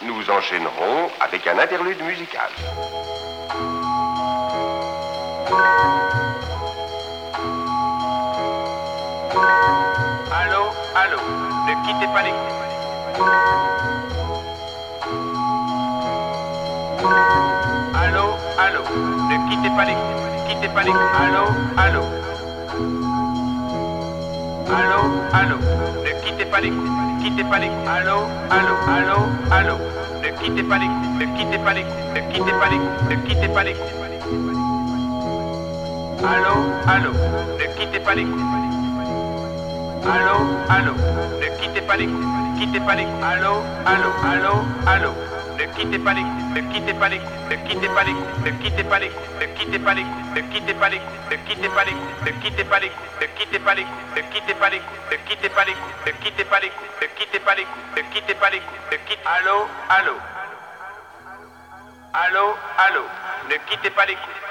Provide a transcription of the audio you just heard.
Nous enchaînerons avec un interlude musical. Allô, allô, ne quittez pas l'écoute. Allô, allô, ne quittez pas l'écoute. Quittez pas l'écoute. Allô, allô. Allô, allô, ne quittez pas l'écoute. Quittez pas l'écoute. Allô, allô, allô, allô. Ne quittez pas l'écoute. Ne quittez pas l'écoute. Ne quittez pas l'écoute. Ne quittez pas l'écoute. Allô, allô, ne quittez pas l'écoute. Allô, allô, ne quittez pas l'écoute. Quittez pas l'écoute. Allô, allô, allô, allô. Ne quittez pas l'écoute. Ne quittez pas l'écoute. Ne quittez pas l'écoute. Ne quittez pas l'écoute. Ne quittez pas l'écoute. Ne quittez pas l'écoute. Ne quittez pas l'écoute. Ne quittez pas l'écoute. Ne quittez pas l'écoute. Ne quittez pas l'écoute. Ne quittez pas l'écoute. Ne quittez pas l'écoute. Ne quittez pas l'écoute. Ne quittez pas l'écoute. Ne quittez. Allô, allô. Allô, allô. Ne quittez pas l'écoute.